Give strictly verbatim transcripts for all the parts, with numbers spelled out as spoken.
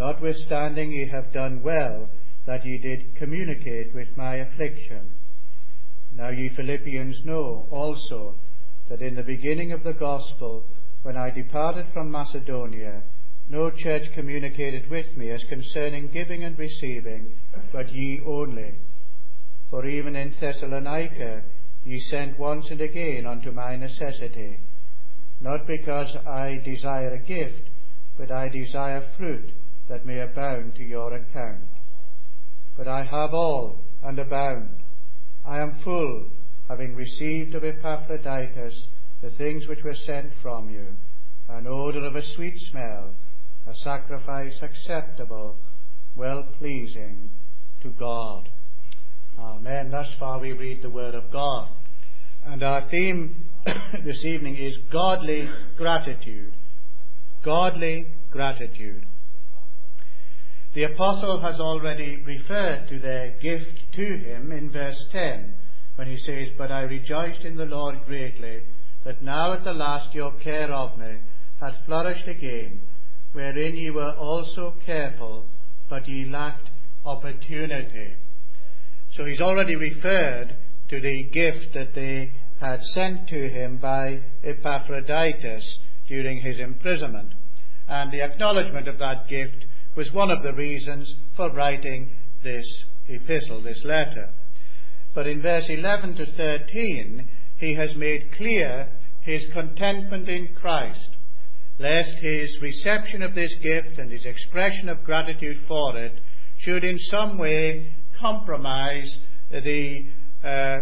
Notwithstanding, ye have done well that ye did communicate with my affliction. Now ye Philippians know also that in the beginning of the gospel, when I departed from Macedonia, no church communicated with me as concerning giving and receiving, but ye only. For even in Thessalonica ye sent once and again unto my necessity, not because I desire a gift, but I desire fruit that may abound to your account. But I have all and abound. I am full, having received of Epaphroditus the things which were sent from you, an odour of a sweet smell, a sacrifice acceptable, well-pleasing to God. Amen. Thus far we read the Word of God. And our theme this evening is godly gratitude. Godly gratitude. The apostle has already referred to their gift to him in verse ten, when he says, But I rejoiced in the Lord greatly, that now at the last your care of me hath flourished again, wherein ye were also careful, but ye lacked opportunity. So he's already referred to the gift that they had sent to him by Epaphroditus during his imprisonment. And the acknowledgement of that gift was one of the reasons for writing this epistle, this letter. But in verse eleven to thirteen, he has made clear his contentment in Christ, lest his reception of this gift and his expression of gratitude for it should in some way compromise the, uh,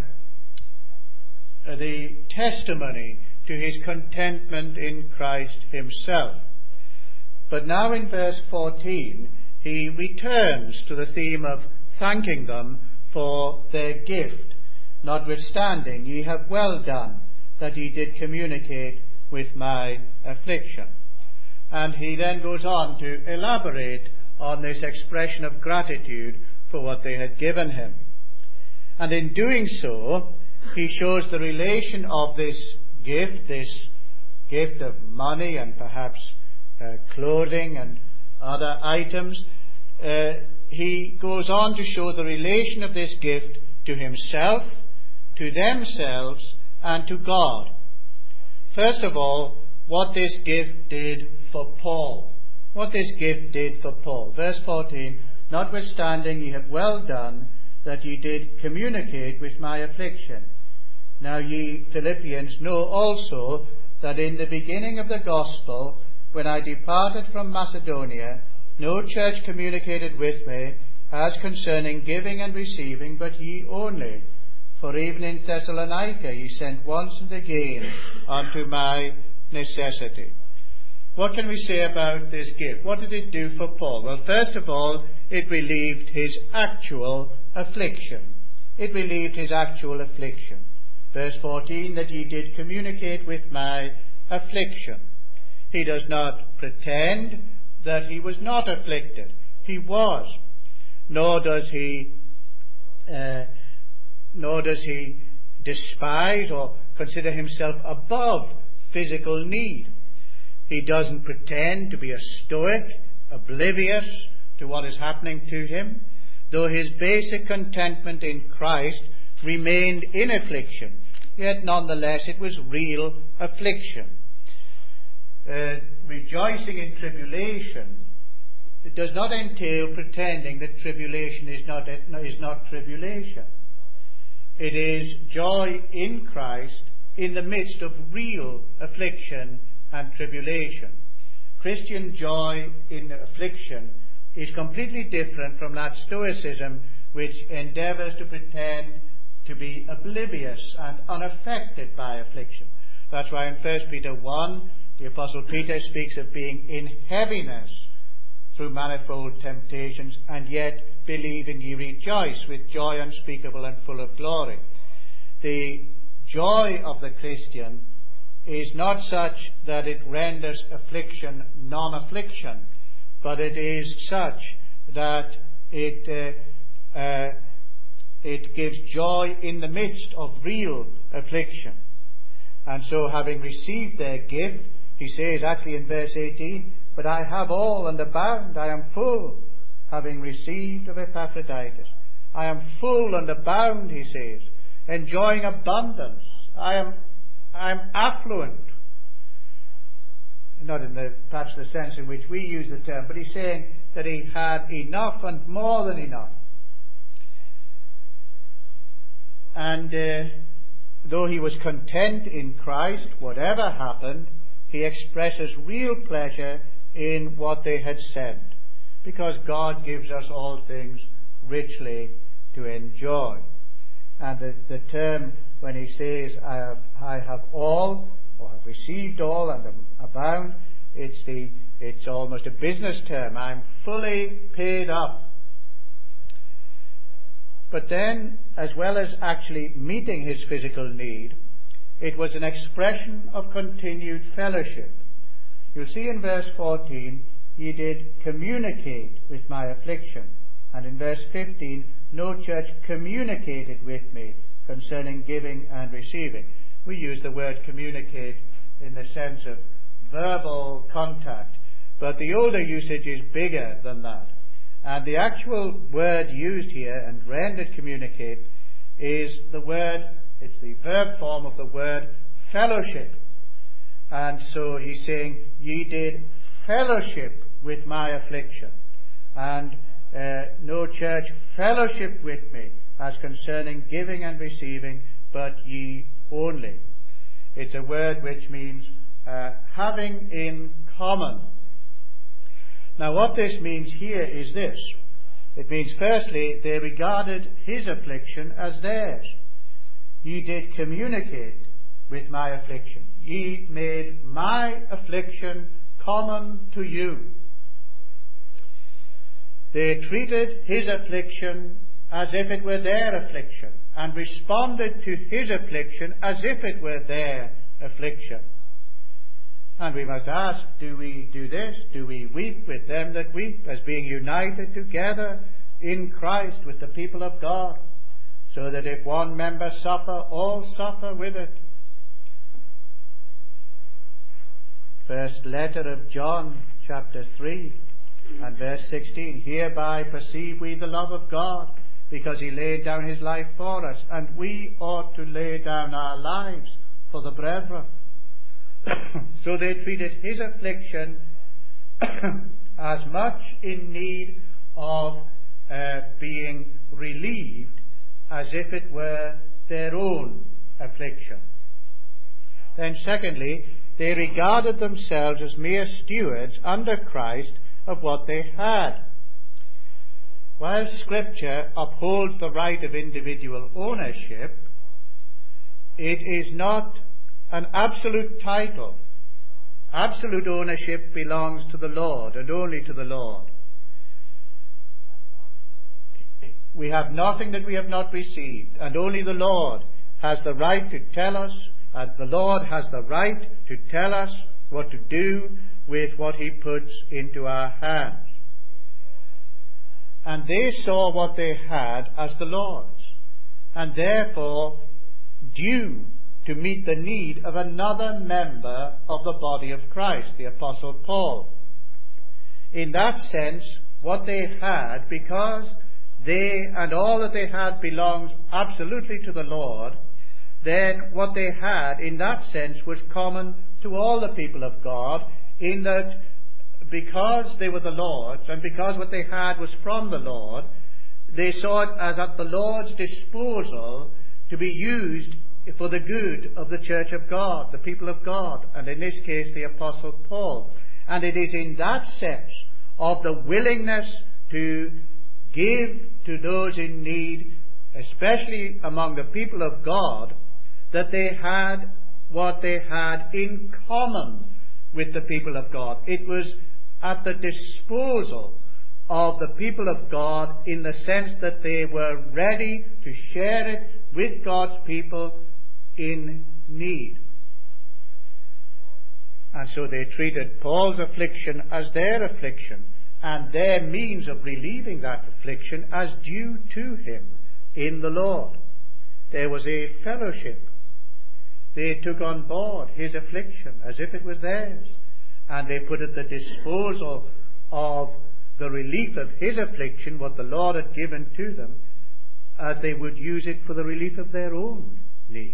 the testimony to his contentment in Christ himself. But now in verse fourteen, he returns to the theme of thanking them for their gift. Notwithstanding, ye have well done that ye did communicate with my affliction. And he then goes on to elaborate on this expression of gratitude for what they had given him. And in doing so, he shows the relation of this gift, this gift of money and perhaps Uh, clothing and other items. Uh, he goes on to show the relation of this gift to himself, to themselves, and to God. First of all, what this gift did for Paul. What this gift did for Paul. Verse fourteen, Notwithstanding ye have well done that ye did communicate with my affliction. Now ye Philippians know also that in the beginning of the gospel, when I departed from Macedonia, no church communicated with me as concerning giving and receiving, but ye only. For even in Thessalonica ye sent once and again unto my necessity. What can we say about this gift? What did it do for Paul? Well, first of all, it relieved his actual affliction. It relieved his actual affliction. Verse fourteen, that ye did communicate with my affliction. He does not pretend that he was not afflicted. He was. Nor does he, uh, nor does he despise or consider himself above physical need. He doesn't pretend to be a stoic, oblivious to what is happening to him, though his basic contentment in Christ remained in affliction. Yet nonetheless it was real affliction. Uh, rejoicing in tribulation, it does not entail pretending that tribulation is not, is not tribulation. It is joy in Christ in the midst of real affliction and tribulation. Christian joy in affliction is completely different from that stoicism which endeavours to pretend to be oblivious and unaffected by affliction. That's why in First Peter one, the Apostle Peter speaks of being in heaviness through manifold temptations, and yet believing ye rejoice with joy unspeakable and full of glory. The joy of the Christian is not such that it renders affliction non-affliction, but it is such that it uh, uh, it gives joy in the midst of real affliction. And so, having received their gift, he says actually in verse eighteen, but I have all and abound. I am full, having received of Epaphroditus. I am full and abound, he says, enjoying abundance. I am, I am affluent. Not in the perhaps the sense in which we use the term, but he's saying that he had enough and more than enough. And uh, though he was content in Christ, whatever happened, he expresses real pleasure in what they had sent, because God gives us all things richly to enjoy. And the, the term when he says, I have, I have all, or have received all and abound, it's, the, it's almost a business term. I'm fully paid up. But then, as well as actually meeting his physical need, it was an expression of continued fellowship. You'll see in verse fourteen, ye did communicate with my affliction. And in verse fifteen, no church communicated with me concerning giving and receiving. We use the word communicate in the sense of verbal contact, but the older usage is bigger than that. And the actual word used here and rendered communicate is the word, it's the verb form of the word fellowship. And so he's saying, ye did fellowship with my affliction. And uh, no church fellowship with me as concerning giving and receiving, but ye only. It's a word which means uh, having in common. Now what this means here is this. It means firstly, they regarded his affliction as theirs. Ye did communicate with my affliction. Ye made my affliction common to you. They treated his affliction as if it were their affliction, and responded to his affliction as if it were their affliction. And we must ask, do we do this? Do we weep with them that weep, as being united together in Christ with the people of God, so that if one member suffer, all suffer with it? First letter of John, chapter three, and verse sixteen. Hereby perceive we the love of God, because he laid down his life for us, and we ought to lay down our lives for the brethren. So they treated his affliction as much in need of uh, being relieved as if it were their own affliction. Then secondly, they regarded themselves as mere stewards under Christ of what they had. While Scripture upholds the right of individual ownership, it is not an absolute title. Absolute ownership belongs to the Lord and only to the Lord. We have nothing that we have not received, and only the Lord has the right to tell us, and the Lord has the right to tell us what to do with what he puts into our hands. And they saw what they had as the Lord's, and therefore due to meet the need of another member of the body of Christ, the Apostle Paul. In that sense, what they had, because they and all that they had belongs absolutely to the Lord, then what they had in that sense was common to all the people of God, in that because they were the Lord's, and because what they had was from the Lord, they saw it as at the Lord's disposal to be used for the good of the church of God, the people of God, and in this case the Apostle Paul. And it is in that sense of the willingness to give to those in need, especially among the people of God, that they had what they had in common with the people of God. It was at the disposal of the people of God, in the sense that they were ready to share it with God's people in need. And so they treated Paul's affliction as their affliction, and their means of relieving that affliction as due to him in the Lord. There was a fellowship. They took on board his affliction as if it was theirs. and they put at the disposal of the relief of his affliction what the Lord had given to them, as they would use it for the relief of their own needs.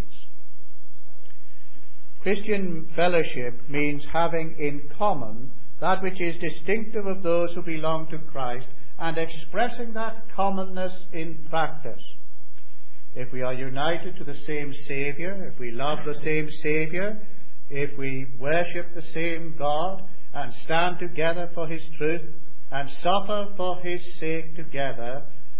Christian fellowship means having in common that which is distinctive of those who belong to Christ, and expressing that commonness in practice. If we are united to the same Saviour, if we love the same Saviour, if we worship the same God, and stand together for His truth, and suffer for His sake together,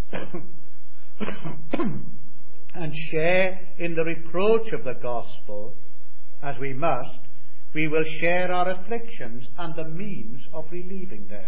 and share in the reproach of the gospel, as we must, we will share our afflictions and the means of relieving them.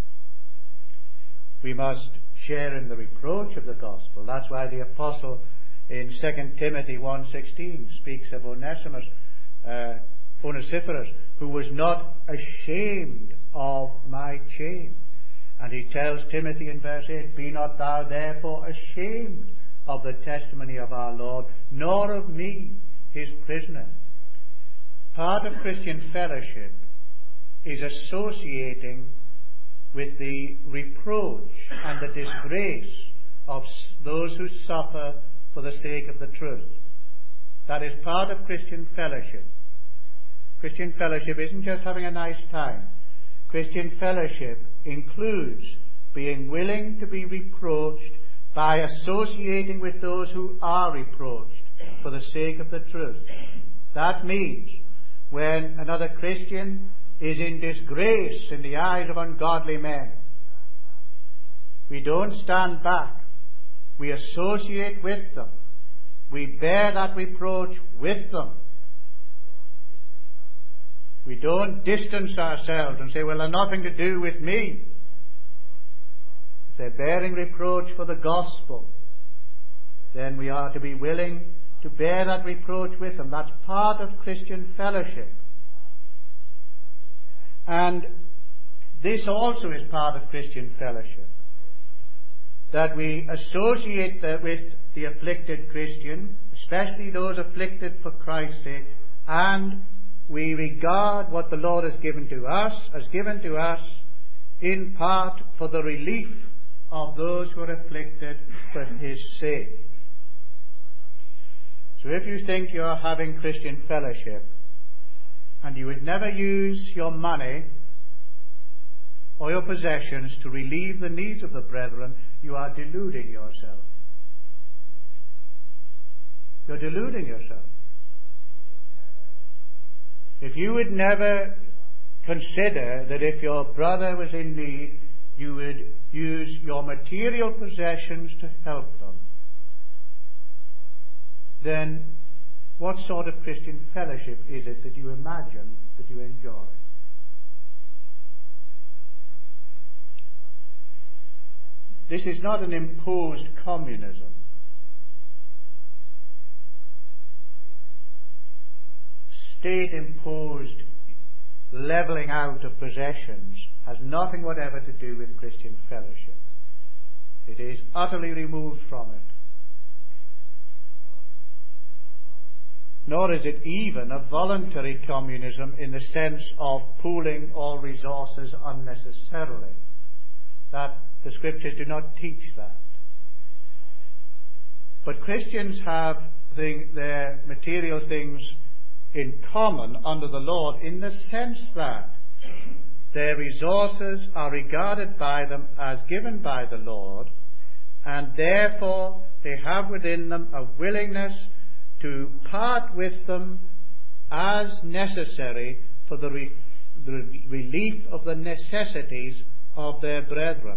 We must share in the reproach of the gospel. That's why the apostle in Second Timothy one sixteen speaks of Onesimus, uh, Onesiphorus, who was not ashamed of my chain. And he tells Timothy in verse eight, "Be not thou therefore ashamed of the testimony of our Lord, nor of me, his prisoner." Part of Christian fellowship is associating with the reproach and the disgrace of those who suffer for the sake of the truth. That is part of Christian fellowship. Christian fellowship isn't just having a nice time. Christian fellowship includes being willing to be reproached by associating with those who are reproached for the sake of the truth. That means when another Christian is in disgrace in the eyes of ungodly men, we don't stand back. We associate with them. We bear that reproach with them. We don't distance ourselves and say, "Well, they're nothing to do with me." If they're bearing reproach for the gospel, then we are to be willing to bear that reproach with them. That's part of Christian fellowship. And this also is part of Christian fellowship, that we associate with the afflicted Christian, especially those afflicted for Christ's sake, and we regard what the Lord has given to us, has given to us in part for the relief of those who are afflicted for His sake. So if you think you are having Christian fellowship and you would never use your money or your possessions to relieve the needs of the brethren, you are deluding yourself. You're deluding yourself. If you would never consider that if your brother was in need, you would use your material possessions to help them, then what sort of Christian fellowship is it that you imagine that you enjoy? This is not an imposed communism. State-imposed levelling out of possessions has nothing whatever to do with Christian fellowship. It is utterly removed from it. Nor is it even a voluntary communism in the sense of pooling all resources unnecessarily. That the Scriptures do not teach that. But Christians have thing, their material things in common under the Lord, in the sense that their resources are regarded by them as given by the Lord, and therefore they have within them a willingness to part with them as necessary for the, re- the relief of the necessities of their brethren.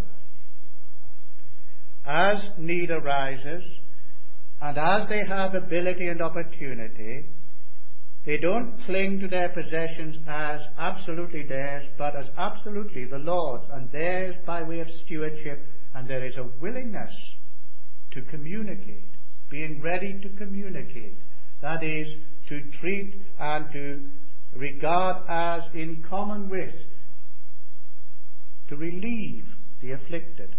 As need arises, and as they have ability and opportunity, they don't cling to their possessions as absolutely theirs, but as absolutely the Lord's, and theirs by way of stewardship, and there is a willingness to communicate, being ready to communicate. That is, to treat and to regard as in common with, to relieve the afflicted.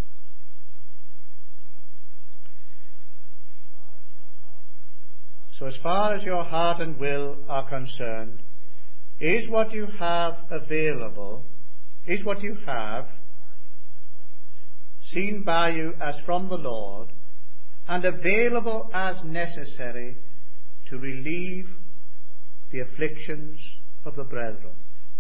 So as far as your heart and will are concerned, Is what you have available, is what you have seen by you as from the Lord, and available as necessary to relieve the afflictions of the brethren?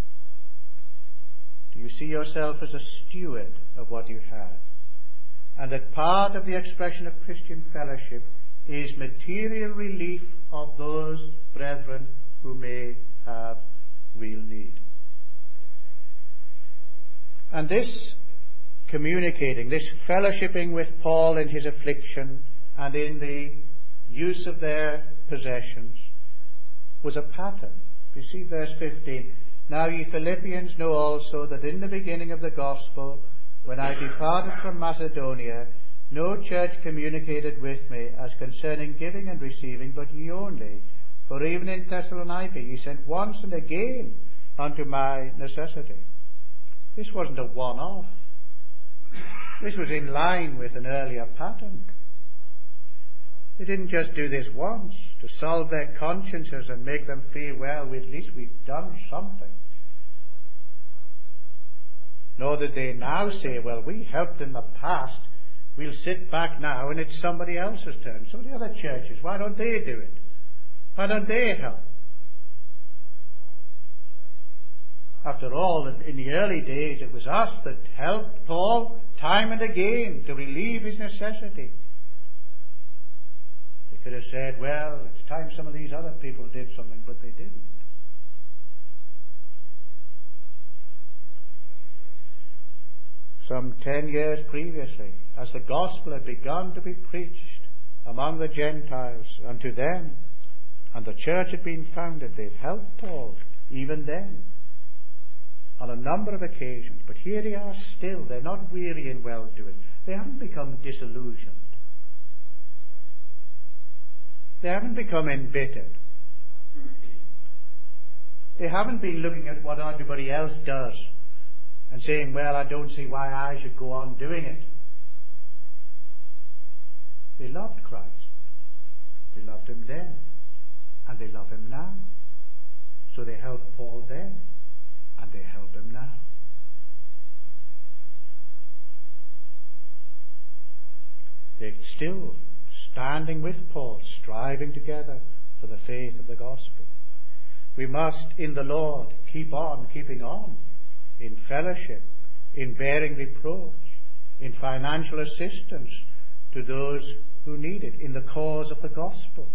Do you see yourself as a steward of what you have? And that part of the expression of Christian fellowship is material relief of those brethren who may have real need. And this communicating, this fellowshipping with Paul in his affliction and in the use of their possessions was a pattern. You see verse fifteen. Now ye Philippians know also that in the beginning of the gospel, when I departed from Macedonia, no church communicated with me as concerning giving and receiving, but ye only. For even in Thessalonica ye sent once and again unto my necessity. This wasn't a one-off. This was in line with an earlier pattern. They didn't just do this once to solve their consciences and make them feel, well, at least we've done something. Nor did they now say, well, we helped in the past, we'll sit back now and it's somebody else's turn. So the other churches, why don't they do it? Why don't they help? After all, in the early days, it was us that helped Paul time and again to relieve his necessity. They could have said, well, it's time some of these other people did something, but they didn't. Some ten years previously, as the gospel had begun to be preached among the Gentiles unto them, and the church had been founded, they'd helped Paul even then on a number of occasions. But here they are still. They're not weary in well-doing. They haven't become disillusioned. They haven't become embittered. They haven't been looking at what everybody else does and saying, well, I don't see why I should go on doing it. They loved Christ. They loved him then. And they love him now. So they helped Paul then. And they help him now. They're still standing with Paul, striving together for the faith of the gospel. We must, in the Lord, keep on keeping on in fellowship, in bearing reproach, in financial assistance to those who need it, in the cause of the gospel.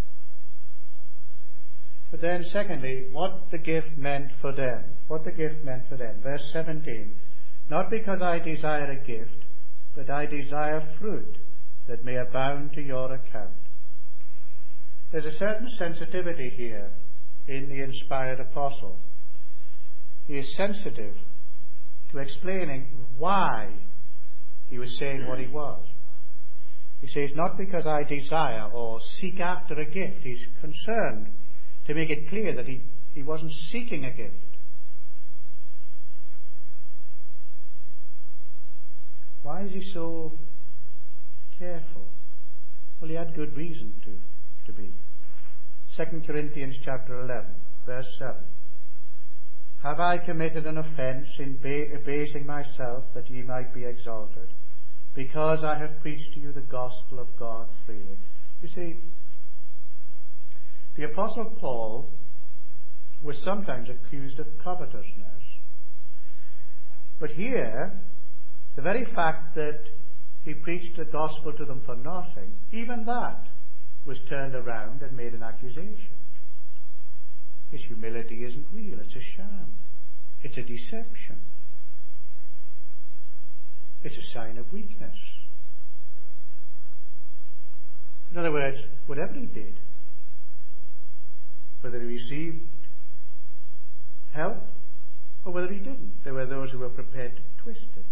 But then, secondly, what the gift meant for them. What the gift meant for them. Verse seventeen. Not because I desire a gift, but I desire fruit that may abound to your account. There's a certain sensitivity here in the inspired apostle. He is sensitive to explaining why he was saying what he was. He says, not because I desire or seek after a gift. He's concerned to make it clear that he, he wasn't seeking a gift. Why is he so careful? Well, he had good reason to, to be. Second Corinthians chapter eleven, verse seven. Have I committed an offence in ba- abasing myself that ye might be exalted, because I have preached to you the gospel of God freely? You see, the Apostle Paul was sometimes accused of covetousness. But here, the very fact that he preached the gospel to them for nothing, even that was turned around and made an accusation. His humility isn't real, it's a sham. It's a deception. It's a sign of weakness. In other words, whatever he did, whether he received help or whether he didn't, there were those who were prepared to twist it.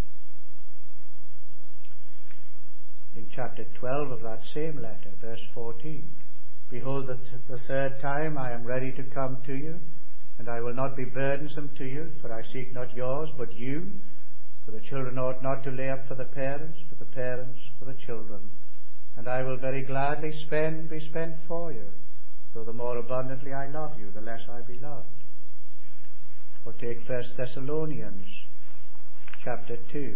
In chapter twelve of that same letter, verse fourteen, behold, the, th- the third time I am ready to come to you, and I will not be burdensome to you, for I seek not yours, but you. For the children ought not to lay up for the parents, but the parents for the children. And I will very gladly spend, be spent for you, though the more abundantly I love you, the less I be loved. Or take First Thessalonians chapter two.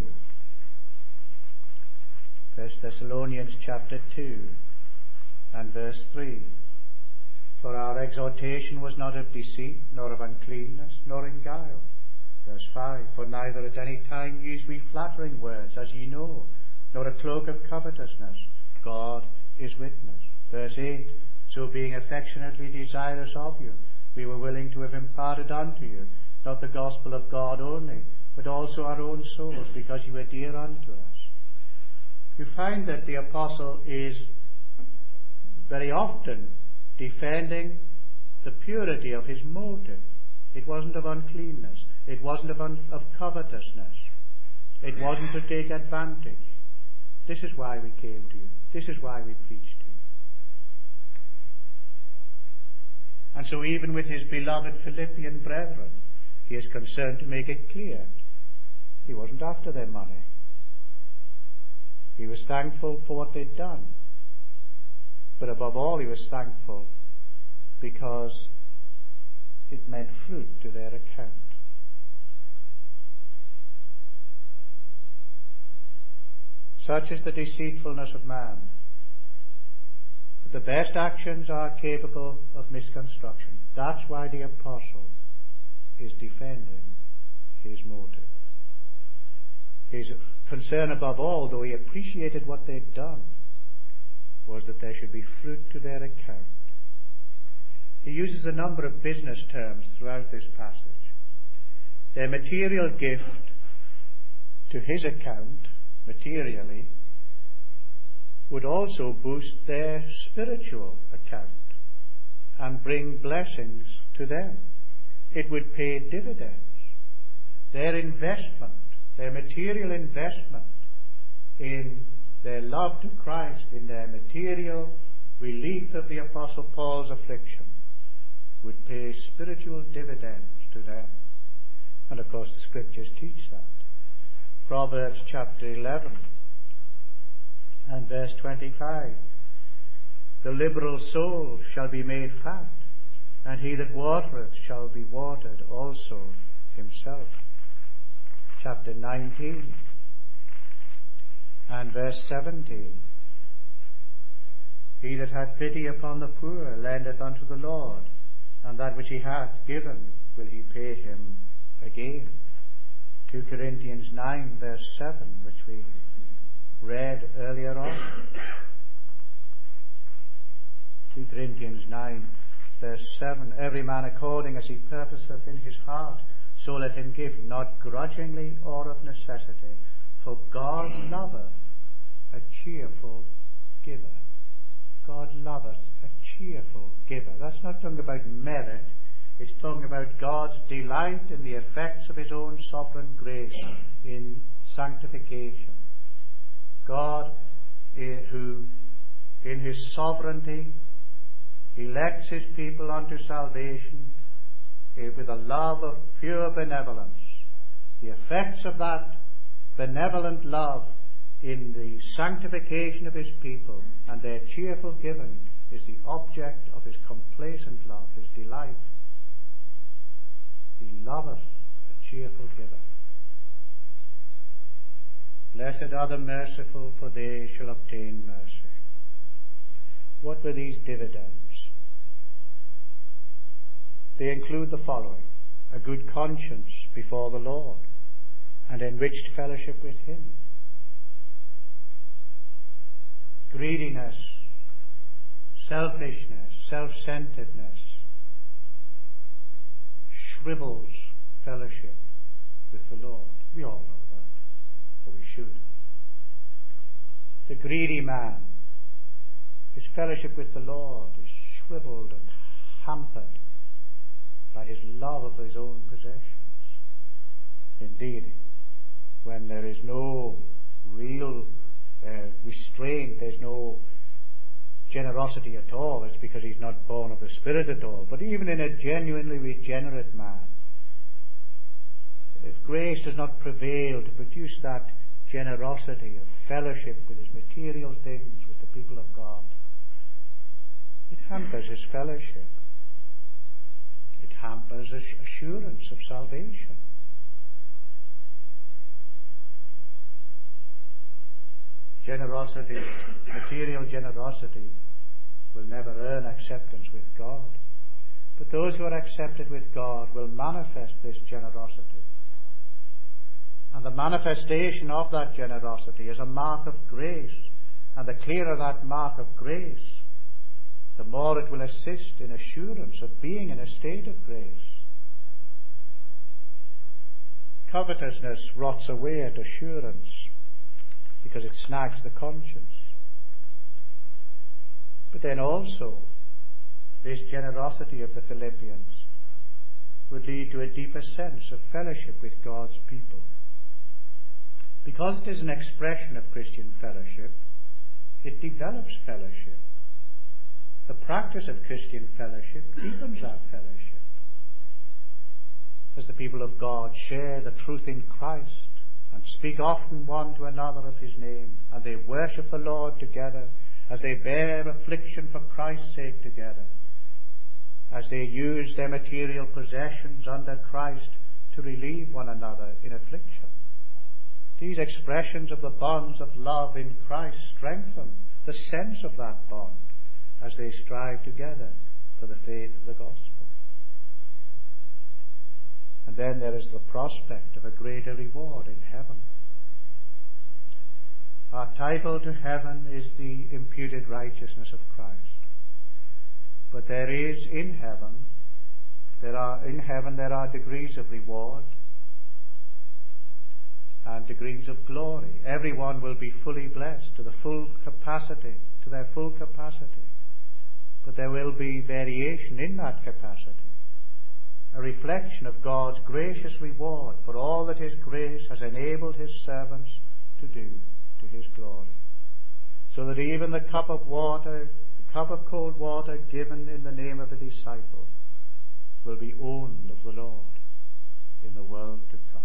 First Thessalonians chapter two and verse three. For our exhortation was not of deceit, nor of uncleanness, nor in guile. Verse five. For neither at any time used we flattering words, as ye know, nor a cloak of covetousness. God is witness. Verse eight. So being affectionately desirous of you, we were willing to have imparted unto you, not the gospel of God only, but also our own souls, because you were dear unto us. You find that the apostle is very often defending the purity of his motive. It wasn't of uncleanness. It wasn't of, un- of covetousness. It wasn't to take advantage. This is why we came to you. This is why we preached to you. And so even with his beloved Philippian brethren, he is concerned to make it clear he wasn't after their money. He was thankful for what they'd done. But above all, he was thankful because it meant fruit to their account. Such is the deceitfulness of man, that the best actions are capable of misconstruction. That's why the apostle is defending his motive. His concern above all, though he appreciated what they'd done, was that there should be fruit to their account. He uses a number of business terms throughout this passage. Their material gift to his account, materially, would also boost their spiritual account and bring blessings to them. It would pay dividends. Their investment, their material investment in their love to Christ, in their material relief of the Apostle Paul's affliction, would pay spiritual dividends to them. And of course the Scriptures teach that. Proverbs chapter eleven and verse twenty-five. The liberal soul shall be made fat, and he that watereth shall be watered also himself. Chapter nineteen and verse seventeen. He that hath pity upon the poor lendeth unto the Lord, and that which he hath given will he pay him again. Second Corinthians nine verse seven, which we read earlier on. Second Corinthians nine verse seven. Every man according as he purposeth in his heart, so let him give, not grudgingly or of necessity, for God loveth a cheerful giver. God loveth a cheerful giver. That's not talking about merit. It's talking about God's delight in the effects of his own sovereign grace in sanctification. God, who in his sovereignty elects his people unto salvation with a love of pure benevolence. The effects of that benevolent love in the sanctification of his people and their cheerful giving is the object of his complacent love, his delight. He loveth a cheerful giver. Blessed are the merciful, for they shall obtain mercy. What were these dividends? They include the following: a good conscience before the Lord, and enriched fellowship with him. Greediness, selfishness, self-centeredness shrivels fellowship with the Lord. We all know that, or we should. The greedy man, his fellowship with the Lord is shriveled and hampered by his love of his own possessions. Indeed, when there is no real uh, restraint, there's no generosity at all, it's because he's not born of the Spirit at all. But even in a genuinely regenerate man, if grace does not prevail to produce that generosity of fellowship with his material things, with the people of God, it hampers his fellowship. It hampers assurance of salvation. Generosity, material generosity, will never earn acceptance with God. But those who are accepted with God will manifest this generosity. And the manifestation of that generosity is a mark of grace. And the clearer that mark of grace, the more it will assist in assurance of being in a state of grace. Covetousness rots away at assurance because it snags the conscience. But then also, this generosity of the Philippians would lead to a deeper sense of fellowship with God's people. Because it is an expression of Christian fellowship, it develops fellowship. The practice of Christian fellowship deepens that fellowship. As the people of God share the truth in Christ and speak often one to another of his name, and they worship the Lord together, as they bear affliction for Christ's sake together, as they use their material possessions under Christ to relieve one another in affliction. These expressions of the bonds of love in Christ strengthen the sense of that bond as they strive together for the faith of the gospel. And then there is the prospect of a greater reward in heaven. Our title to heaven is the imputed righteousness of Christ. But there is in heaven, there are in heaven there are degrees of reward and degrees of glory. Everyone will be fully blessed to the full capacity, to their full capacity. But there will be variation in that capacity, a reflection of God's gracious reward for all that his grace has enabled his servants to do to his glory. So that even the cup of water, the cup of cold water given in the name of a disciple, will be owned of the Lord in the world to come.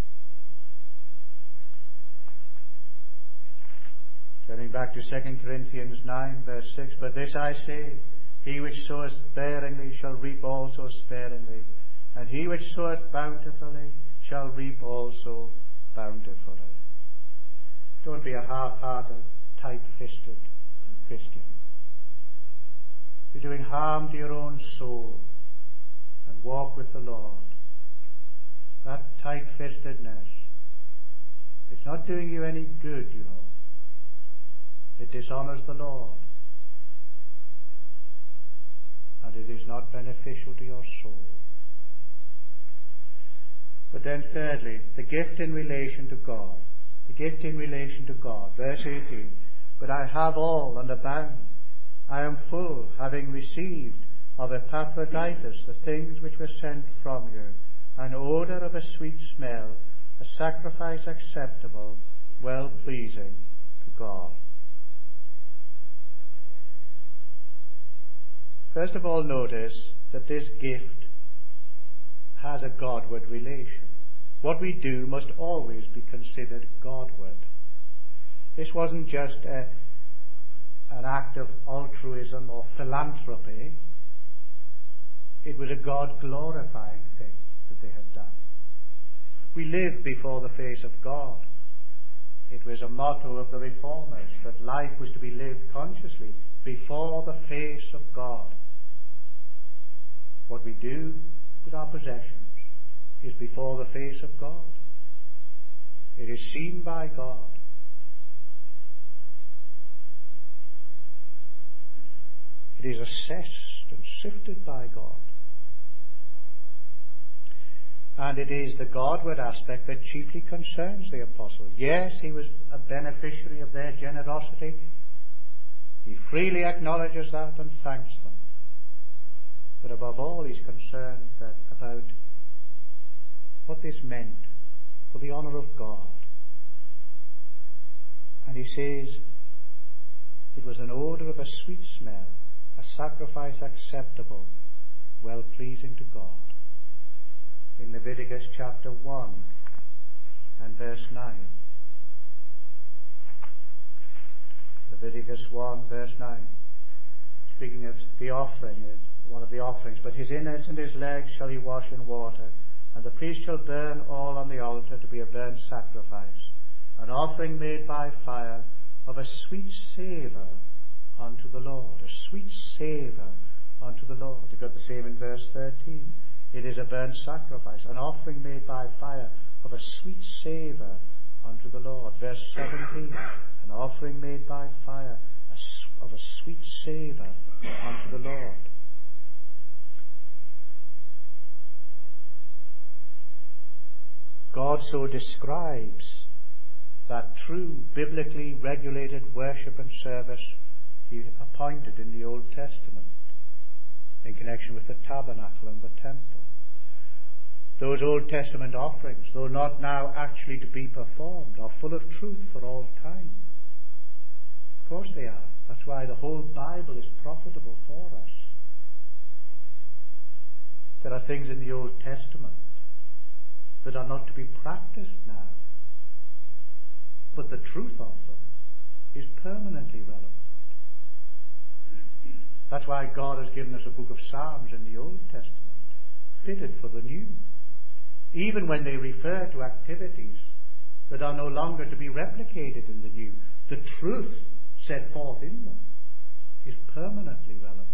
Turning back to Second Corinthians nine, verse six, but this I say, he which soweth sparingly shall reap also sparingly, and he which soweth bountifully shall reap also bountifully. Don't be a half-hearted, tight-fisted Christian. You're doing harm to your own soul, and walk with the Lord. That tight-fistedness, it's not doing you any good, you know. It dishonours the Lord, and it is not beneficial to your soul. But then thirdly, the gift in relation to God. The gift in relation to God. Verse eighteen, but I have all and abound. I am full, having received of Epaphroditus the things which were sent from you, an odour of a sweet smell, a sacrifice acceptable, well pleasing to God. First of all, notice that this gift has a Godward relation. What we do must always be considered Godward. This wasn't just a, an act of altruism or philanthropy. It was a God-glorifying thing that they had done. We live before the face of God. It was a motto of the Reformers that life was to be lived consciously before the face of God. What we do with our possessions is before the face of God. It is seen by God. It is assessed and sifted by God. And it is the Godward aspect that chiefly concerns the apostle. Yes, he was a beneficiary of their generosity. He freely acknowledges that and thanks them. But above all, he's concerned that about what this meant for the honour of God. And he says, it was an odour of a sweet smell, a sacrifice acceptable, well pleasing to God. In Leviticus chapter one and verse nine. Leviticus one verse nine. Speaking of the offering, one of the offerings. But his innards and his legs shall he wash in water, and the priest shall burn all on the altar to be a burnt sacrifice, an offering made by fire of a sweet savour unto the Lord. A sweet savour unto the Lord. You've got the same in verse thirteen. It is a burnt sacrifice, an offering made by fire of a sweet savour unto the Lord. Verse seventeen. An offering made by fire of a sweet savour unto the Lord. God so describes that true biblically regulated worship and service he appointed in the Old Testament in connection with the tabernacle and the temple. Those Old Testament offerings, though not now actually to be performed, are full of truth for all time. Of course they are. That's why the whole Bible is profitable for us. There are things in the Old Testament that are not to be practiced now, but the truth of them is permanently relevant. That's why God has given us a book of Psalms in the Old Testament, fitted for the new, even when they refer to activities that are no longer to be replicated in the new. The truth set forth in them is permanently relevant.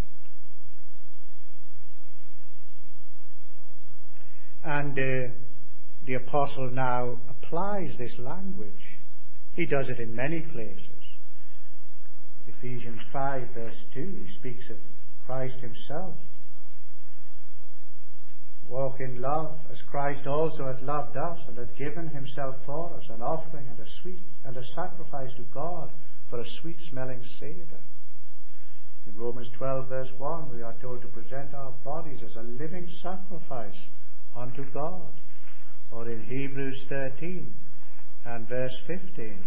And uh, the apostle now applies this language. He does it in many places. Ephesians five verse two, he speaks of Christ himself. Walk in love as Christ also hath loved us and hath given himself for us, an offering and a sweet and a sacrifice to God for a sweet smelling savour. In Romans twelve verse one we are told to present our bodies as a living sacrifice unto God. Or in Hebrews thirteen and verse fifteen,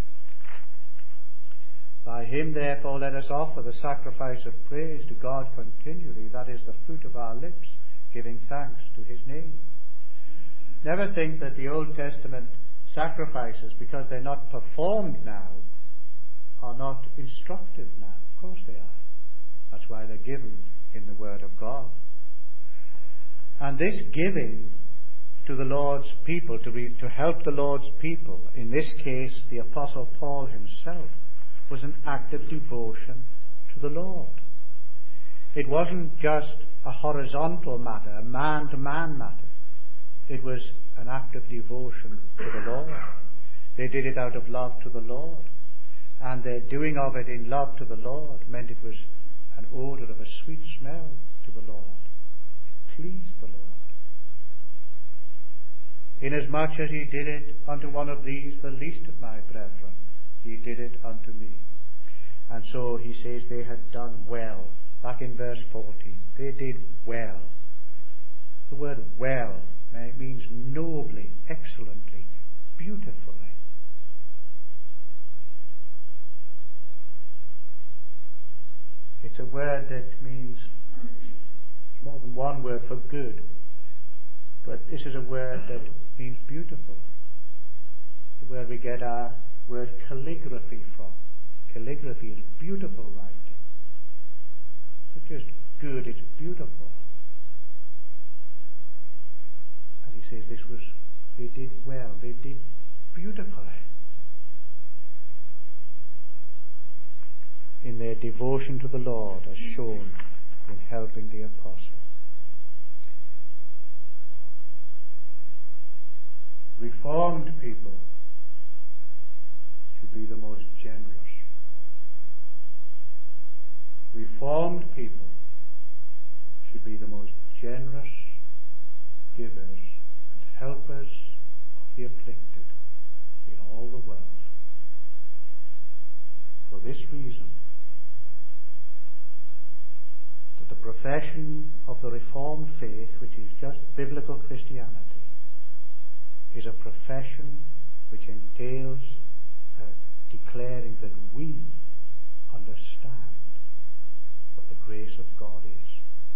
by him therefore let us offer the sacrifice of praise to God continually, that is the fruit of our lips, giving thanks to his name. Never think that the Old Testament sacrifices, because they're not performed now, are not instructive now. Of course they are. That's why they're given in the Word of God. And this giving to the Lord's people, to, re, to help the Lord's people, in this case the Apostle Paul himself, was an act of devotion to the Lord. It wasn't just a horizontal matter, a man-to-man matter. It was an act of devotion to the Lord. They did it out of love to the Lord. And their doing of it in love to the Lord meant it was an odour of a sweet smell to the Lord. It pleased the Lord. Inasmuch as he did it unto one of these, the least of my brethren, he did it unto me. And so he says they had done well. Back in verse fourteen, they did well. The word well means nobly, excellently, beautifully. It's a word that means more than one word for good. But this is a word that means beautiful. It's the word we get our word calligraphy from. Calligraphy is beautiful writing. Not just good, it's beautiful. And he says this was, they did well, they did beautifully in their devotion to the Lord as shown in helping the apostle. Reformed people should be the most generous. Reformed people should be the most generous givers and helpers of the afflicted in all the world. For this reason, that the profession of the Reformed faith, which is just biblical Christianity, is a profession which entails uh, declaring that we understand what the grace of God is.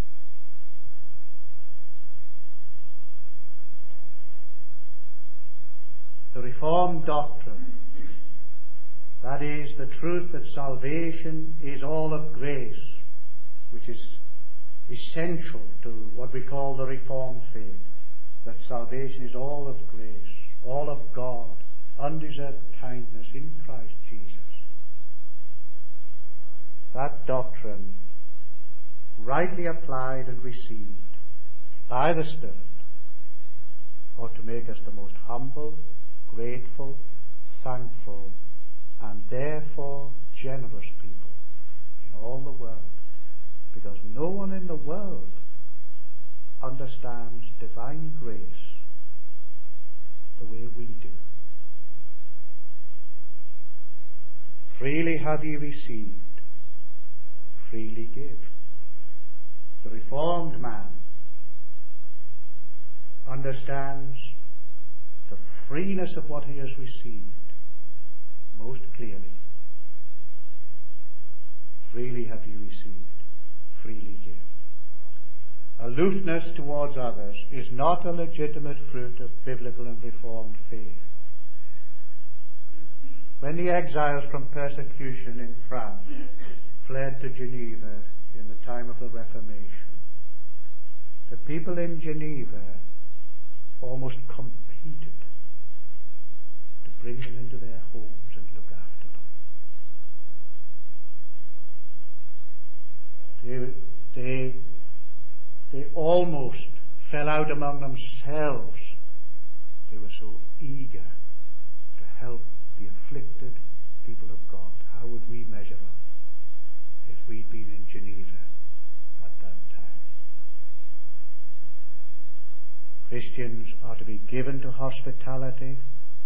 The Reformed doctrine, that is the truth that salvation is all of grace, which is essential to what we call the Reformed faith, that salvation is all of grace, all of God, undeserved kindness in Christ Jesus. That doctrine, rightly applied and received by the Spirit, ought to make us the most humble, grateful, thankful, and therefore generous people in all the world, because no one in the world understands divine grace the way we do. Freely have ye received, freely give. The Reformed man understands the freeness of what he has received most clearly. Freely have you received, freely give. Aloofness towards others is not a legitimate fruit of biblical and Reformed faith. When the exiles from persecution in France fled to Geneva in the time of the Reformation, the people in Geneva almost competed to bring them into their homes and look after them. They, they, they almost fell out among themselves. They were so eager to help the afflicted people of God. How would we measure up if we'd been in Geneva at that time? Christians are to be given to hospitality.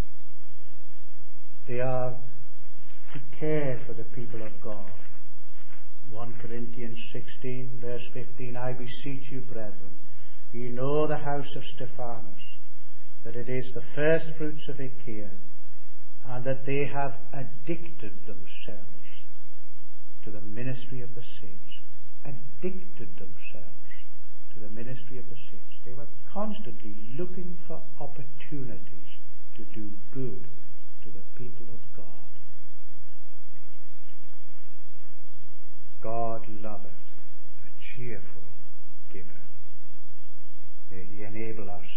They are to care for the people of God. First Corinthians sixteen, verse fifteen, I beseech you, brethren, ye know the house of Stephanas, that it is the first fruits of Achaia, and that they have addicted themselves to the ministry of the saints. Addicted themselves to the ministry of the saints. They were constantly looking for opportunities to do good to the people of God. God loveth a cheerful giver. May He enable us